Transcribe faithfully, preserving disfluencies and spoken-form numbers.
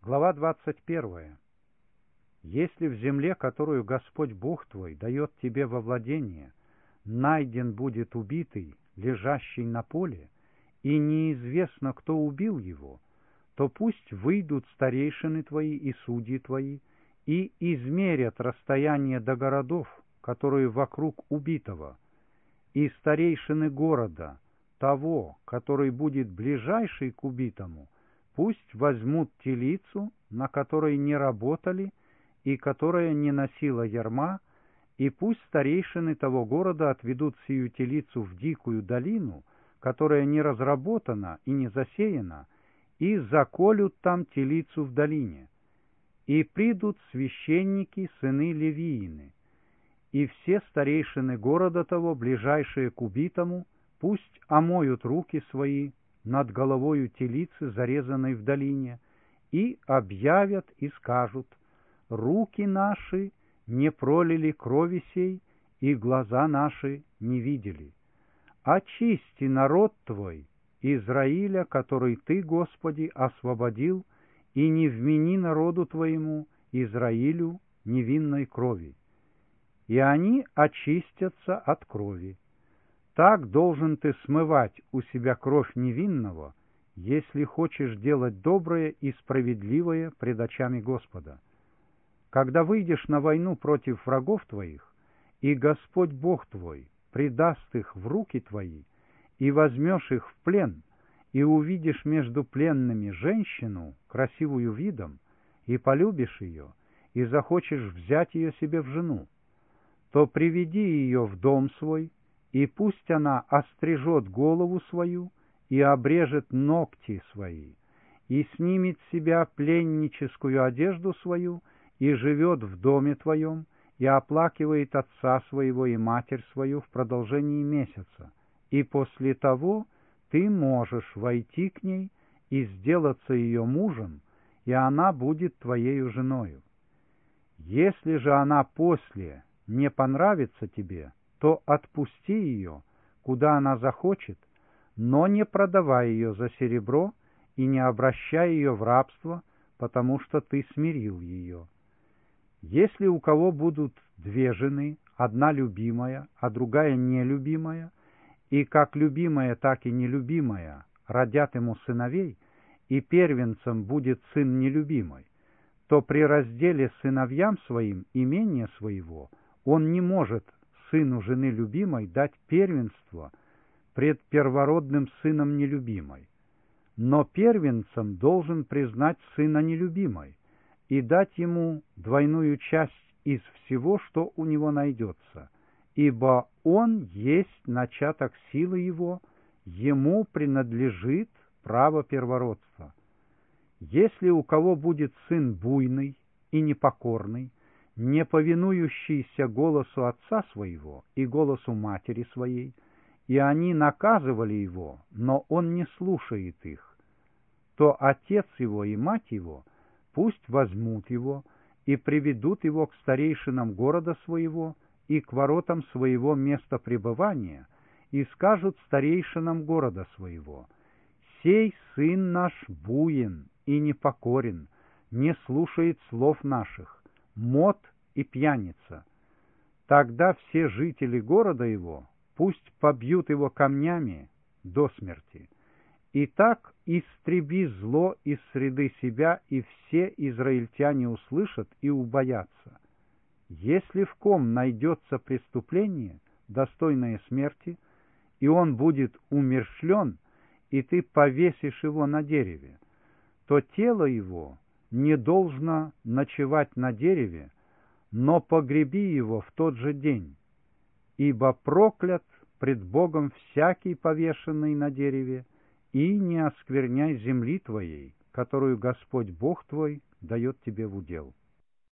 Глава двадцать первая. Если в земле, которую Господь Бог твой дает тебе во владение, найден будет убитый, лежащий на поле, и неизвестно, кто убил его, то пусть выйдут старейшины твои и судьи твои, и измерят расстояние до городов, которые вокруг убитого, и старейшины города, того, который будет ближайший к убитому, пусть возьмут телицу, на которой не работали и которая не носила ярма, и пусть старейшины того города отведут сию телицу в дикую долину, которая не разработана и не засеяна, и заколют там телицу в долине. И придут священники, сыны Левиины, и все старейшины города того, ближайшие к убитому, пусть омоют руки свои над головою телицы, зарезанной в долине, и объявят и скажут: руки наши не пролили крови сей, и глаза наши не видели. Очисти народ твой, Израиля, который ты, Господи, освободил, и не вмени народу твоему, Израилю, невинной крови. И они очистятся от крови. Так должен ты смывать у себя кровь невинного, если хочешь делать доброе и справедливое пред очами Господа. Когда выйдешь на войну против врагов твоих, и Господь Бог твой предаст их в руки твои, и возьмешь их в плен, и увидишь между пленными женщину, красивую видом, и полюбишь ее, и захочешь взять ее себе в жену, то приведи ее в дом свой, и пусть она острижет голову свою и обрежет ногти свои, и снимет с себя пленническую одежду свою, и живет в доме твоем, и оплакивает отца своего и матерь свою в продолжении месяца, и после того ты можешь войти к ней и сделаться ее мужем, и она будет твоею женою. Если же она после не понравится тебе, то отпусти ее, куда она захочет, но не продавай ее за серебро и не обращай ее в рабство, потому что ты смирил ее. Если у кого будут две жены, одна любимая, а другая нелюбимая, и как любимая, так и нелюбимая родят ему сыновей, и первенцем будет сын нелюбимой, то при разделе сыновьям своим имения своего он не может сыну жены любимой дать первенство пред первородным сыном нелюбимой, но первенцем должен признать сына нелюбимой и дать ему двойную часть из всего, что у него найдется, ибо он есть начаток силы его, ему принадлежит право первородства. Если у кого будет сын буйный и непокорный, не повинующийся голосу отца своего и голосу матери своей, и они наказывали его, но он не слушает их, то отец его и мать его пусть возьмут его и приведут его к старейшинам города своего и к воротам своего места пребывания, и скажут старейшинам города своего: «Сей сын наш буен и непокорен, не слушает слов наших, мот и пьяница». Тогда все жители города его пусть побьют его камнями до смерти. И так истреби зло из среды себя, и все израильтяне услышат и убоятся. Если в ком найдется преступление, достойное смерти, и он будет умерщвлен, и ты повесишь его на дереве, то тело его не должно ночевать на дереве, но погреби его в тот же день, ибо проклят пред Богом всякий повешенный на дереве, и не оскверняй земли твоей, которую Господь Бог твой дает тебе в удел.